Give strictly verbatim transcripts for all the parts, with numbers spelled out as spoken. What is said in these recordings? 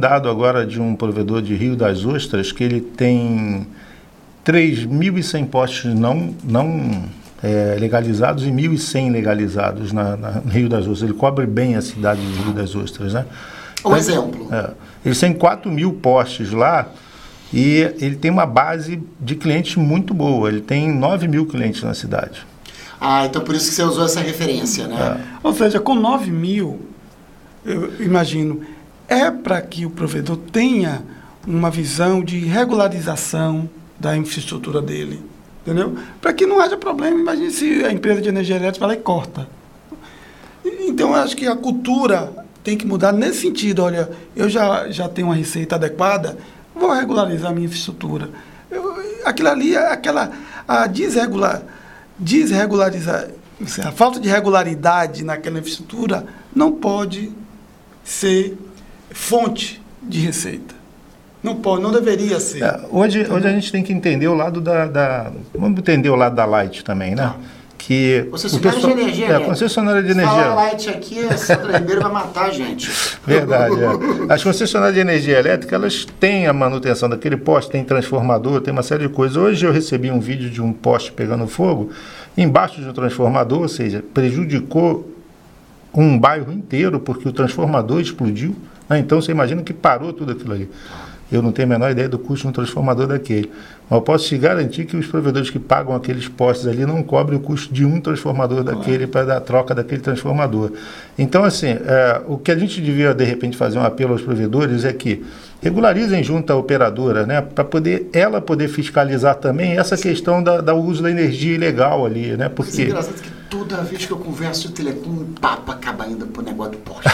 dado agora de um provedor de Rio das Ostras que ele tem três mil e cem postes não, não é, legalizados e mil e cem legalizados na, na, no Rio das Ostras. Ele cobre bem a cidade de Rio das Ostras, né? Um então, exemplo. É, eles têm quatro mil postes lá e ele tem uma base de clientes muito boa. Ele tem nove mil clientes na cidade. Ah, então por isso que você usou essa referência, né? É. Ou seja, com nove mil, eu imagino, é para que o provedor tenha uma visão de regularização da infraestrutura dele, entendeu? Para que não haja problema. Imagine se a empresa de energia elétrica vai lá e corta. Então, eu acho que a cultura tem que mudar nesse sentido. Olha, eu já, já tenho uma receita adequada, vou regularizar a minha infraestrutura. Eu, aquilo ali, aquela a desregular, desregularizar, a falta de regularidade naquela infraestrutura não pode ser fonte de receita. Não pode, não deveria ser. É, hoje, hoje a gente tem que entender o lado da, da... Vamos entender o lado da Light também, né? Ah. Que concessionária de energia, é, né? concessionária de energia. Falar Light aqui, a Sandra Ribeiro vai matar a gente. Verdade, é. As concessionárias de energia elétrica, elas têm a manutenção daquele poste, tem transformador, tem uma série de coisas. Hoje eu recebi um vídeo de um poste pegando fogo embaixo de um transformador, ou seja, prejudicou um bairro inteiro porque o transformador explodiu. Né? Então você imagina que parou tudo aquilo ali. Eu não tenho a menor ideia do custo de um transformador daquele. Mas eu posso te garantir que os provedores que pagam aqueles postes ali não cobrem o custo de um transformador daquele para dar troca daquele transformador. Então, assim, é, o que a gente devia, de repente, fazer um apelo aos provedores é que regularizem junto à operadora, né, para poder, ela poder fiscalizar também essa questão da, da uso da energia ilegal ali, né, porque... É engraçado que toda vez que eu converso de telecom, um papo acaba indo pro negócio do poste.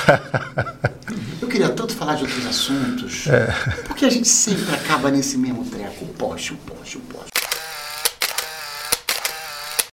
Eu queria tanto falar de outros assuntos, é. porque a gente sempre acaba nesse mesmo treco, o poste, o poste, o poste.